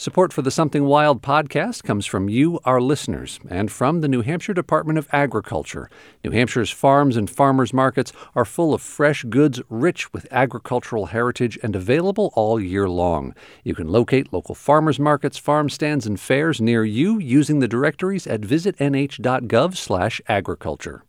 Support for the Something Wild podcast comes from you, our listeners, and from the New Hampshire Department of Agriculture. New Hampshire's farms and farmers markets are full of fresh goods rich with agricultural heritage and available all year long. You can locate local farmers markets, farm stands, and fairs near you using the directories at visitnh.gov/agriculture.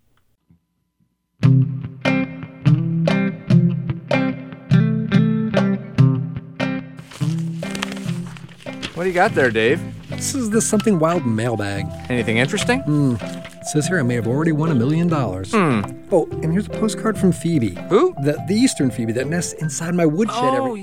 What do you got there, Dave? This is the Something Wild mailbag. Anything interesting? It says here I may have already won $1 million. Oh, and here's a postcard from Phoebe. Who? The eastern Phoebe that nests inside my woodshed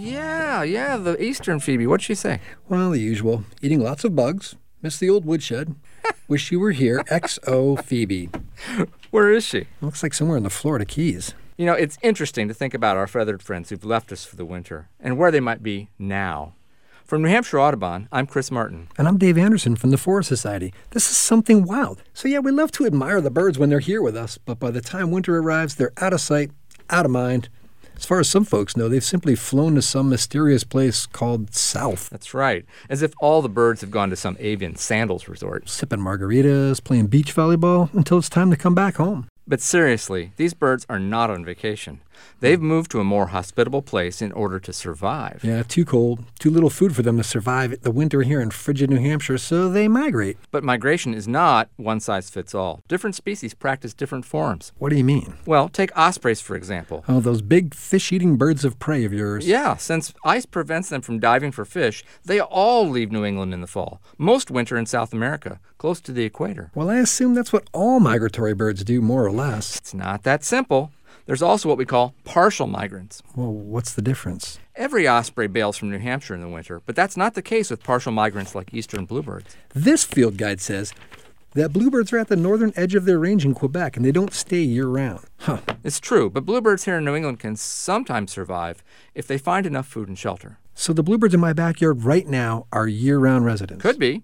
yeah, the eastern Phoebe. What'd she say? Well, the usual. Eating lots of bugs. Miss the old woodshed. Wish you were here. XO Phoebe. Where is she? Looks like somewhere in the Florida Keys. You know, it's interesting to think about our feathered friends who've left us for the winter and where they might be now. From New Hampshire Audubon, I'm Chris Martin. And I'm Dave Anderson from the Forest Society. This is Something Wild. So yeah, we love to admire the birds when they're here with us, but by the time winter arrives, they're out of sight, out of mind. As far as some folks know, they've simply flown to some mysterious place called South. That's right. As if all the birds have gone to some avian sandals resort. Sipping margaritas, playing beach volleyball, until it's time to come back home. But seriously, these birds are not on vacation. They've moved to a more hospitable place in order to survive. Yeah, too cold, too little food for them to survive the winter here in frigid New Hampshire, so they migrate. But migration is not one size fits all. Different species practice different forms. What do you mean? Well, take ospreys, for example. Oh, those big fish-eating birds of prey of yours. Yeah, since ice prevents them from diving for fish, they all leave New England in the fall. Most winter in South America, close to the equator. Well, I assume that's what all migratory birds do, more or less. It's not that simple. There's also what we call partial migrants. Well, what's the difference? Every osprey bails from New Hampshire in the winter, but that's not the case with partial migrants like eastern bluebirds. This field guide says that bluebirds are at the northern edge of their range in Quebec, and they don't stay year-round. Huh. It's true, but bluebirds here in New England can sometimes survive if they find enough food and shelter. So the bluebirds in my backyard right now are year-round residents? Could be.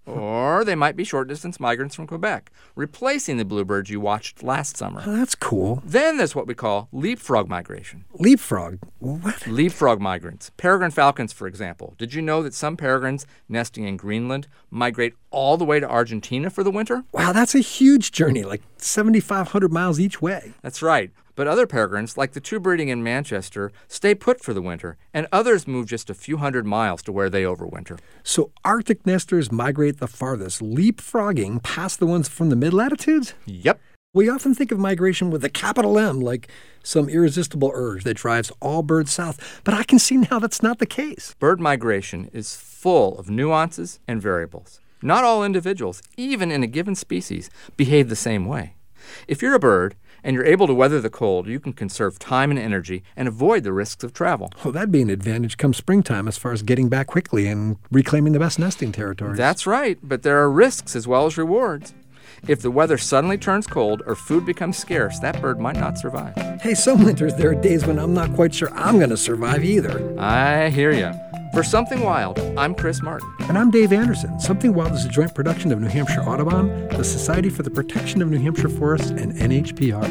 Or they might be short-distance migrants from Quebec, replacing the bluebirds you watched last summer. Oh, that's cool. Then there's what we call leapfrog migration. Leapfrog? What? Leapfrog migrants. Peregrine falcons, for example. Did you know that some peregrines nesting in Greenland migrate all the way to Argentina for the winter? Wow, that's a huge journey, like 7,500 miles each way. That's right. But other peregrines, like the two breeding in Manchester, stay put for the winter, and others move just a few hundred miles to where they overwinter. So Arctic nesters migrate the farthest, leapfrogging past the ones from the mid-latitudes? Yep. We often think of migration with a capital M, like some irresistible urge that drives all birds south, but I can see now that's not the case. Bird migration is full of nuances and variables. Not all individuals, even in a given species, behave the same way. If you're a bird and you're able to weather the cold, you can conserve time and energy and avoid the risks of travel. Well, that'd be an advantage come springtime as far as getting back quickly and reclaiming the best nesting territories. That's right, but there are risks as well as rewards. If the weather suddenly turns cold or food becomes scarce, that bird might not survive. Hey, some winters there are days when I'm not quite sure I'm going to survive either. I hear ya. For Something Wild, I'm Chris Martin. And I'm Dave Anderson. Something Wild is a joint production of New Hampshire Audubon, the Society for the Protection of New Hampshire Forests, and NHPR.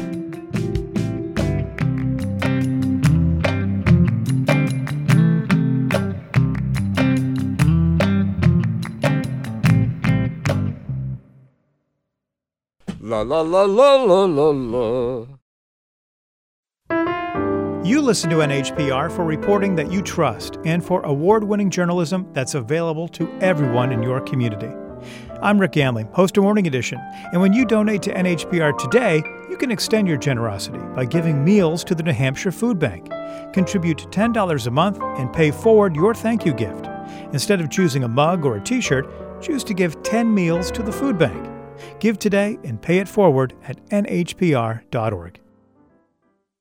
La la la la la la la. You listen to NHPR for reporting that you trust and for award-winning journalism that's available to everyone in your community. I'm Rick Gamley, host of Morning Edition, and when you donate to NHPR today, you can extend your generosity by giving meals to the New Hampshire Food Bank. Contribute $10 a month and pay forward your thank you gift. Instead of choosing a mug or a t-shirt, choose to give 10 meals to the food bank. Give today and pay it forward at nhpr.org.